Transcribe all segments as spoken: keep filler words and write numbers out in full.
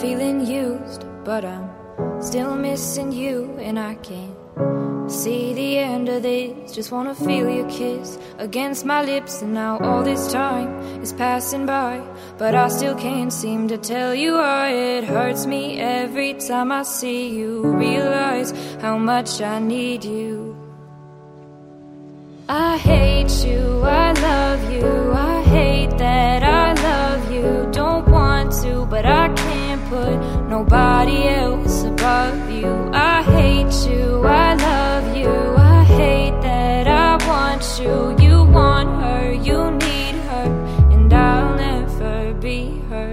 feeling used, but I'm still missing you, and I can't see the end of this. Just wanna feel your kiss against my lips, and now all this time is passing by, but I still can't seem to tell you why. It hurts me every time I see you, realize how much I need you. I hate you, I love you, I hate that I love you. Don't want to, but I can't put nobody else above you. I hate you, I love you, I hate that I want you. You want her, you need her, and I'll never be her.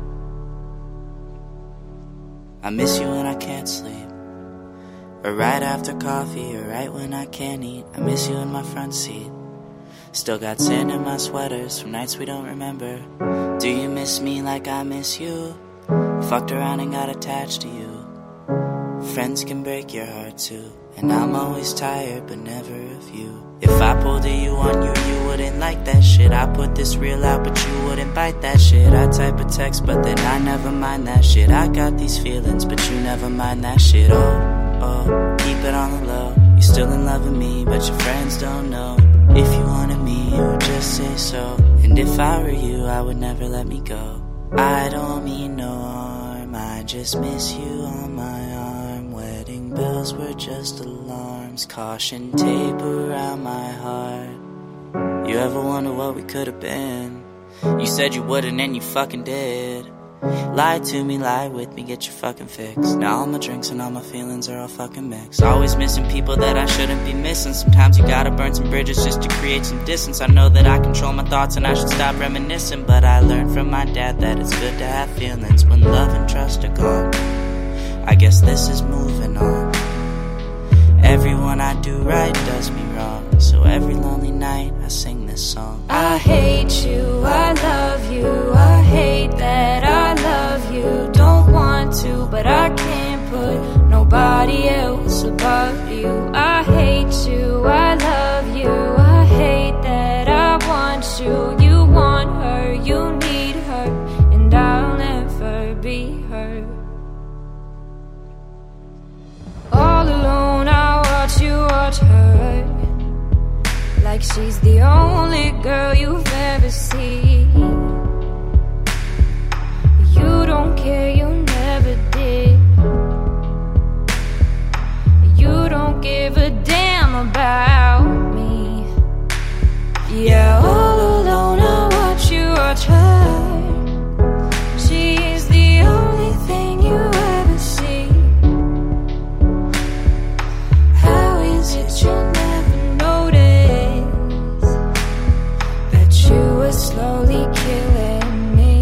I miss you when I can't sleep, or right after coffee, or right when I can't eat. I miss you in my front seat. Still got sand in my sweaters from nights we don't remember. Do you miss me like I miss you? Fucked around and got attached to you. Friends can break your heart too, and I'm always tired but never of you. If I pulled a you on you, you wouldn't like that shit. I put this real out but you wouldn't bite that shit. I type a text but then I never mind that shit. I got these feelings but you never mind that shit. Oh, oh, keep it on the low. You're still in love with me but your friends don't know. If you wanted me, you would just say so, and if I were you, I would never let me go. I don't mean no harm, I just miss you on my arm. Wedding bells were just alarms, caution tape around my heart. You ever wonder what we could have been? You said you wouldn't and you fucking did. Lie to me, lie with me, get your fucking fix. Now all my drinks and all my feelings are all fucking mixed. Always missing people that I shouldn't be missing. Sometimes you gotta burn some bridges just to create some distance. I know that I control my thoughts and I should stop reminiscing, but I learned from my dad that it's good to have feelings when love and trust are gone. I guess this is moving on. Everyone I do right does me wrong, so every lonely night I sing this song. I hate you, I love you, I hate that I love you. Don't want to, but I can't put nobody else above you. I hate you, I love you, I hate that I want you. You want her, you need her, and I'll never be her. All alone I watch you watch her, like she's the only girl you've ever seen. You don't care, you never did. You don't give a damn about me. Yeah, all alone I watch you watch her. She's the only thing you ever see. How is it you never notice that you were slowly killing me?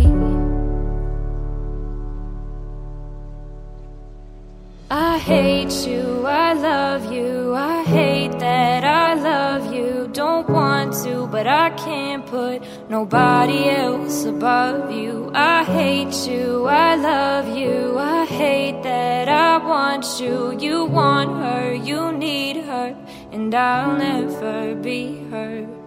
I hate you, I love you, I hate that I love you. Don't want to, but I can't put nobody else above you. I hate you, I love you, I hate that I want you. You want her, you need her, and I'll never be her.